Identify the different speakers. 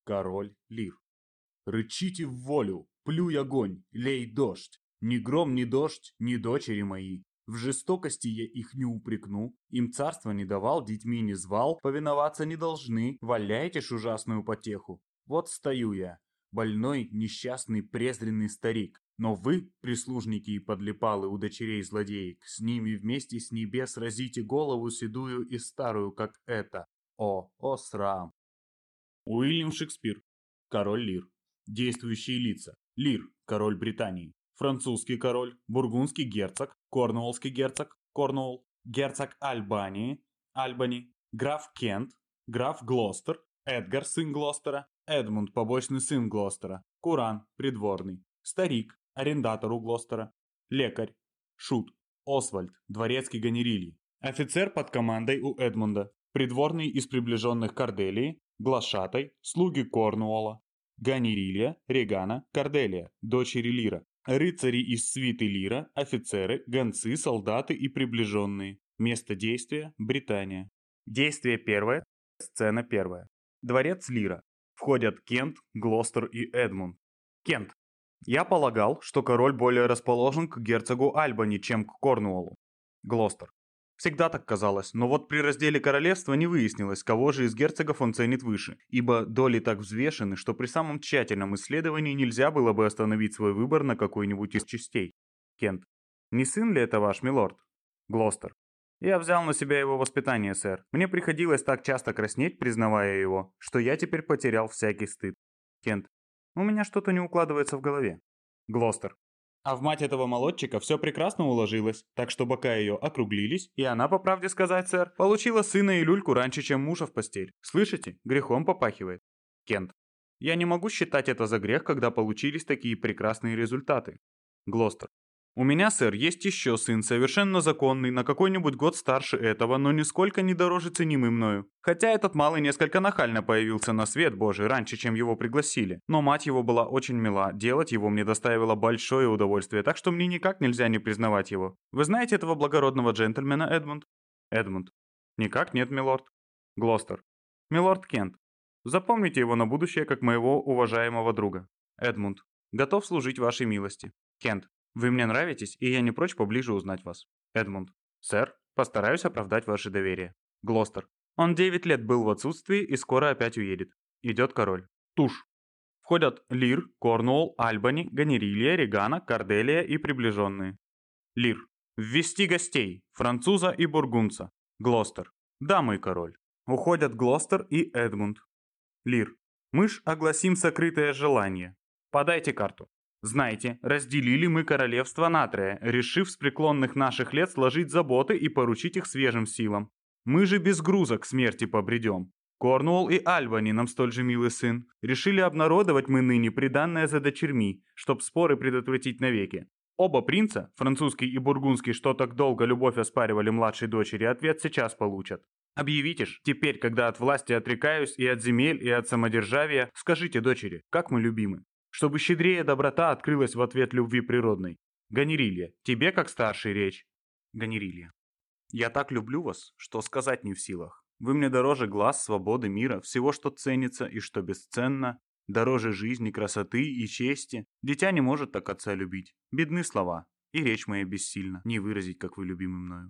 Speaker 1: Король Лир. Рычите в волю, плюй огонь, лей дождь. Ни гром, ни дождь, ни дочери мои. В жестокости я их не упрекну, им царство не давал, детьми не звал, повиноваться не должны, валяйте ж ужасную потеху. Вот стою я, больной, несчастный, презренный старик. Но вы, прислужники и подлипалы у дочерей злодеек, с ними вместе с небес разите голову седую и старую, как это. О срам! Уильям Шекспир. Король Лир. Действующие лица. Лир, король Британии. Французский король, бургундский герцог, корнуоллский герцог, Корнуолл, герцог Альбании, Альбани, граф Кент, граф Глостер, Эдгар, сын Глостера, Эдмунд, побочный сын Глостера, Куран, придворный, старик, арендатор у Глостера, лекарь, шут, Освальд, дворецкий Ганерильи, офицер под командой у Эдмунда, придворный из приближенных Корделии, глашатай, слуги Корнуолла, Ганерилья, Регана, Корделия, дочери Лира, рыцари из свиты Лира, офицеры, гонцы, солдаты и приближенные. Место действия – Британия. Действие первое, сцена первая. Дворец Лира. Входят Кент, Глостер и Эдмунд. Кент. Я полагал, что король более расположен к герцогу Альбани, чем к Корнуоллу. Глостер. Всегда так казалось, но вот при разделе королевства не выяснилось, кого же из герцогов он ценит выше, ибо доли так взвешены, что при самом тщательном исследовании нельзя было бы остановить свой выбор на какой-нибудь из частей. Кент. Не сын ли это ваш милорд? Глостер. Я взял на себя его воспитание, сэр. Мне приходилось так часто краснеть, признавая его, что я теперь потерял всякий стыд. Кент. У меня что-то не укладывается в голове. Глостер. А в мать этого молодчика все прекрасно уложилось, так что бока ее округлились, и она, по правде сказать, сэр, получила сына и люльку раньше, чем мужа в постель. Слышите? Грехом попахивает. Кент. Я не могу считать это за грех, когда получились такие прекрасные результаты. Глостер. У меня, сэр, есть еще сын, совершенно законный, на какой-нибудь год старше этого, но нисколько не дороже ценимый мною. Хотя этот малый несколько нахально появился на свет Божий раньше, чем его пригласили. Но мать его была очень мила, делать его мне доставило большое удовольствие, так что мне никак нельзя не признавать его. Вы знаете этого благородного джентльмена, Эдмунд? Эдмунд. Никак нет, милорд. Глостер. Милорд Кент. Запомните его на будущее как моего уважаемого друга. Эдмунд. Готов служить вашей милости. Кент. Вы мне нравитесь, и я не прочь поближе узнать вас. Эдмунд. Сэр, постараюсь оправдать ваше доверие. Глостер. Он 9 лет был в отсутствии и скоро опять уедет. Идет король. Тушь. Входят Лир, Корнуолл, Альбани, Ганерилья, Регана, Корделия и приближенные. Лир. Ввести гостей, француза и бургунца. Глостер. Да, мой король. Уходят Глостер и Эдмунд. Лир. Мы ж огласим сокрытое желание. Подайте карту. Знаете, разделили мы королевство натрое, решив с преклонных наших лет сложить заботы и поручить их свежим силам. Мы же без груза к смерти побредем. Корнуолл и Альбани, нам столь же милый сын, решили обнародовать мы ныне приданное за дочерьми, чтоб споры предотвратить навеки. Оба принца, французский и бургундский, что так долго любовь оспаривали младшей дочери, ответ сейчас получат. Объявите ж, теперь, когда от власти отрекаюсь и от земель, и от самодержавия, скажите дочери, как мы любимы. Чтобы щедрее доброта открылась в ответ любви природной. Ганерилья, тебе как старший речь. Ганерилья. Я так люблю вас, что сказать не в силах. Вы мне дороже глаз, свободы, мира, всего, что ценится и что бесценно, дороже жизни, красоты и чести. Дитя не может так отца любить. Бедны слова, и речь моя бессильна, не выразить, как вы любимы мною.